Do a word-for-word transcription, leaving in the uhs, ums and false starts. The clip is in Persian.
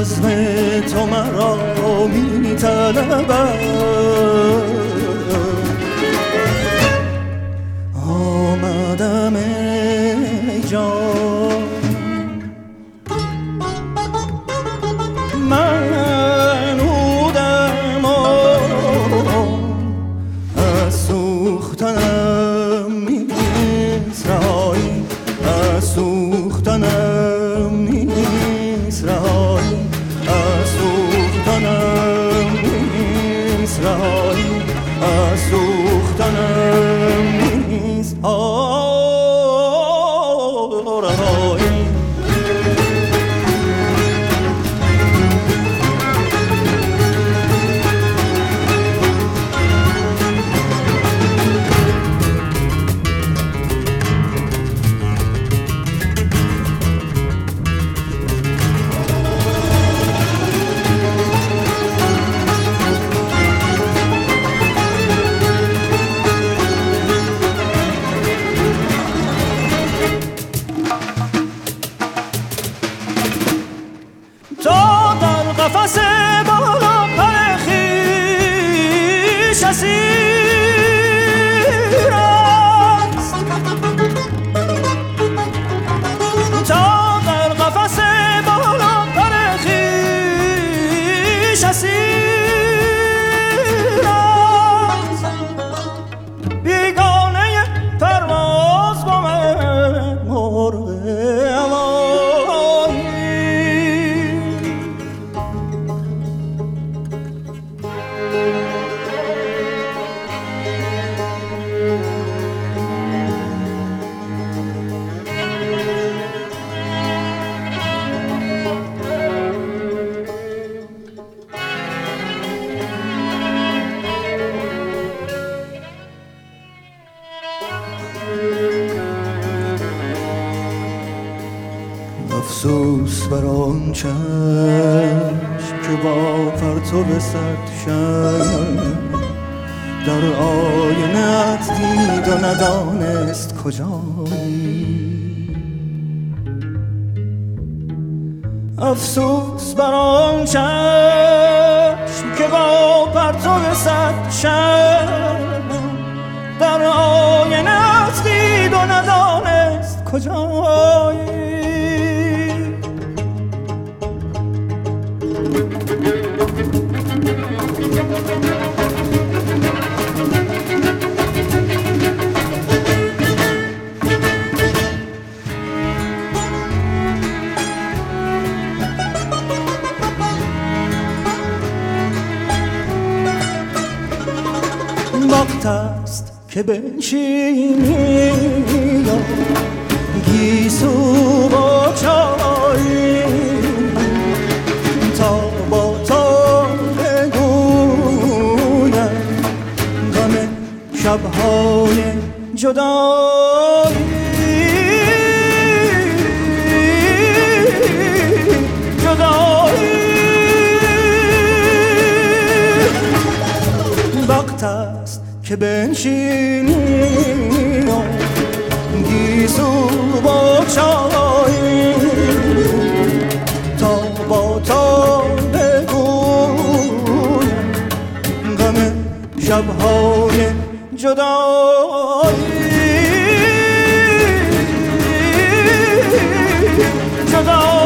بزم تو مرا می طلبد، آمدم ای جان من بودم از سوختنم نیست رهایی، از سوختنم نیست رهایی، از سوختنم نیست رهایی، از سوختنم نیست رهایی. قفس بالا پر خویش اسیر است، تا در قفس بالا پر خویش اسیر است، بیگانه پرواز با من مرغ افسوس بر آن چشم که با پرتو صد شمع در آینه‌ات دید و ندانست کجایی. افسوس بر آن چشم که با پرتو صد شمع در آینه‌ات دید و ندانست کجایی. وقت است که بنشینی گیسو با چای، تا با تو بگویم غم شب‌های جدایی. جدایی وقت است که بنشینی گیسو با چای، تا با تو بگویم غم شب‌های جدایی. جدایی